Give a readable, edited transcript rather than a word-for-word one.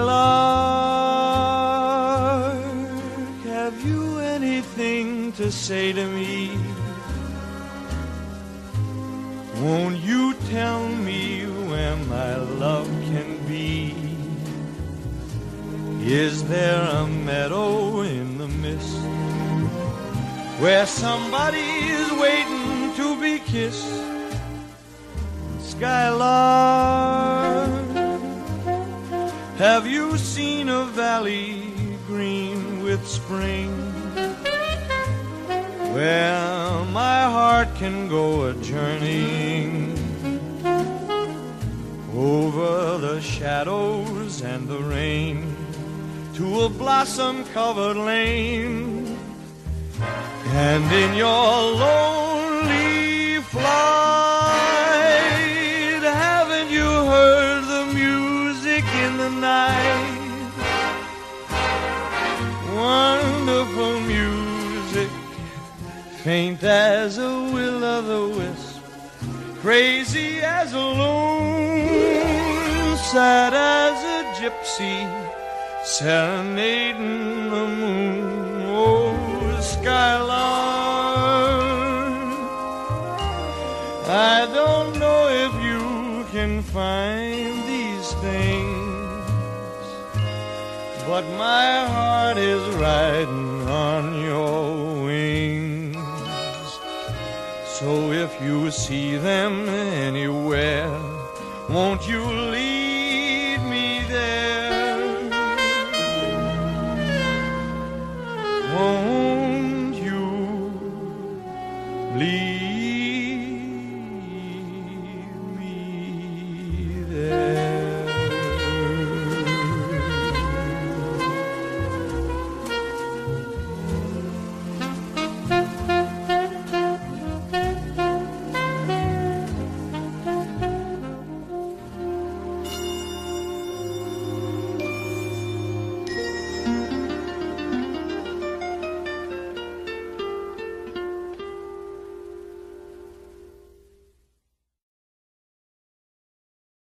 Skylark, have you anything to say to me? Won't you tell me where my love can be? Is there a meadow in the mist where somebody is waiting to be kissed? Skylark, have you seen a valley green with spring, where my heart can go a-journeying over the shadows and the rain to a blossom-covered lane? And in your lonely flight, haven't you heard the music in the night? Wonderful music, faint as a will-o'-the-wisp, crazy as a loon, sad as a gypsy, serenading the moon. Oh, Skylark, I don't know if you can find these things, but my heart is riding on your wings. So if you see them anywhere, won't you